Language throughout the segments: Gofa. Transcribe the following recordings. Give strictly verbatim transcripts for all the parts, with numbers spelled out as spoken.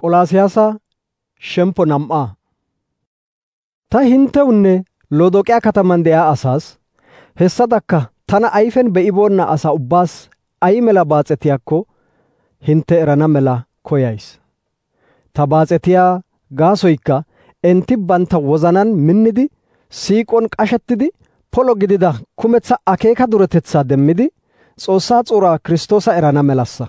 Qolaasiyaasa shemppo nam'a. Ta hintewunne Lodoqiya kataman de'iya asaas hessadakka tana ayfen be'iboonna asa ubbaas ay mela baaxetiyakko hinte erana mela koyays. Ta baaxetiya gaasoykka enti banta wozanan minnidi siiqon qashettidi polo gidida kumetha akeeka duretetsaa demmidi Xoossaa xuuraa Kiristoosa erana melassa.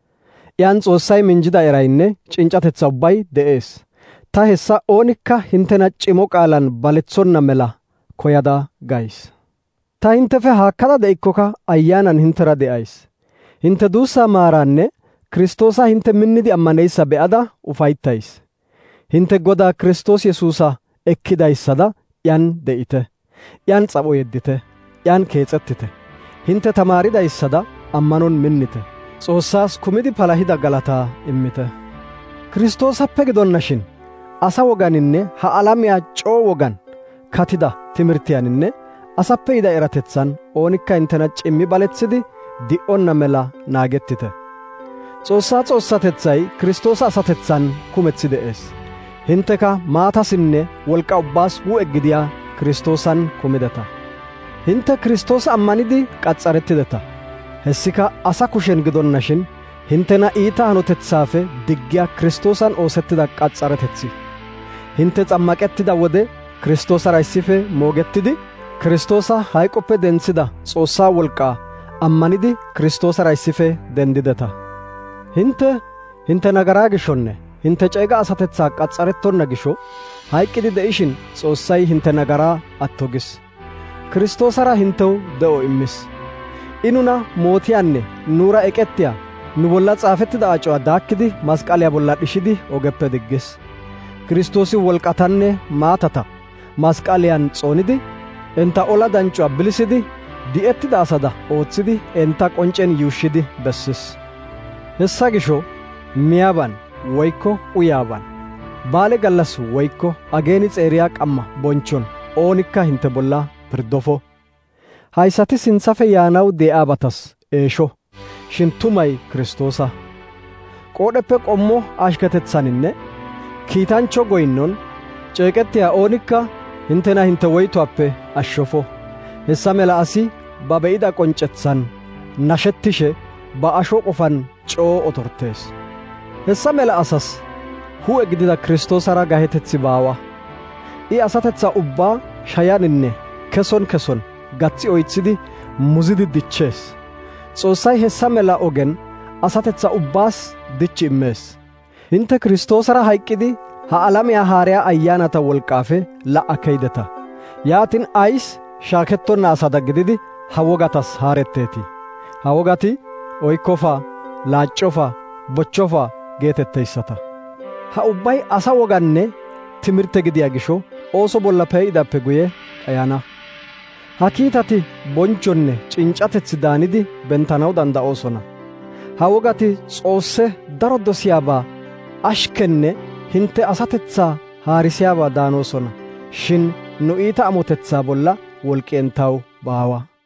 Iyan Xoossay minjida eraynne cincatetha ubbay de'ees. Ta hessa oonikka hintena cimo qaalan balethonna mela koyada gays. Ta hintefe haakkada de'ikkoka ayyaanan hintera de'ays. Hinte duussaa maaraanne Kiristoosa hinte minnidi ammaneyssa be'ada ufayttays. Hinte Godaa Kiristoos Yesuusa ekkidayssada iyan de'ite. Iyan xapho yeddite. Iyan keexettite. Hinte tamaaridayssada ammanon minnite. Xoossaas kumidi palahida galataa immite. Kiristoosappe gidonnashin asa woganinne ha alamiyaa coo wogan katida timirtiyaninne asappe yida eratetsan oonikka intena cimmi balethidi di'onna mela naagettite. Xoossaa Xoossatethay Kiristoosa asatetsan kumethi de'ees. Hinteka maatasinne wolqa ubbaas hu'e gidiyaa Kiristoosan kumideta. Hinte Kiristoosa ammanidi qaxxarettideta. Hessika asa kushen gidonnashin hintena iita hanotethaafe diggiya Kiristoosan oosettida qaxxaretethi. Hinte xammaqettida wode Kiristoosara issife moogettidi Kiristoosa hayqoppe denthida Xoossaa wolqaa ammanidi Kiristoosara issife dendideta. Hinte hinte nagaraa gishonne hinte ceega asatethaa qaxxarettonna gisho hayqqidi de'ishin Xoossay hinte nagaraa atto gis. Kiristoosara hintew de'o immis. I nuna mootiyaanne nuura eqettiya nu bolla xaafettida acuwaa daakkidi masqaliyaa bolla dhishidi ogeppe diggis. Kiristoosi wolqatanne maatata masqaliyan xoonidi enta ola dancuwaa bilisidi di'ettida asada ooththidi enta qonccen yuushshidi bessis. Hessa gisho miyaaban woykko uyaaban baale gallas woykko ageeni xeeriyaa qamma bonchon oonikka hinte bolla pirdofo. Hayssati sinthafe yaanaw de'aabatas eesho shin tumay Kiristoosa. Qoodheppe qommo ashketetsaninne kiitancho goynnon ceeqettiya oonikka hintena hinte woytuwaappe ashshofo. Hessa mela asi ba be'ida qoncetsan nashettishe ba asho qofan coo otortees. Hessa mela asas hu'e gidida Kiristoosara gahetethi baawa. I asatetha ubbaa shayaninne keson keson gaththi oythidi muzidi dichchees. Xoossay hessa mela ogen asatetha ubbaas dichi immees. Hinte Kiristoosara hayqqidi ha alamiyaa haariyaa ayyaanata wolqaafe la'a keydeta. Yaatin ays shaakettonna asada gididi ha wogatas haaretteetii? Ha wogati oykkofa, laaccofa, bochchofa geetetteyssata. Ha ubbay asa woganne timirte gidiyaa gisho ooso bolla pee'idappe guye dhayana. Ha kiitati bonchonne cincatethi daanidi bentanaw danda'oosona. Ha wogati Xoosse daro dosiyaabaa ashkenne hinte asatethaa haarisiyaabaa daanoosona. Shin nu iita amotethaa bolla wolqi entaw baawa.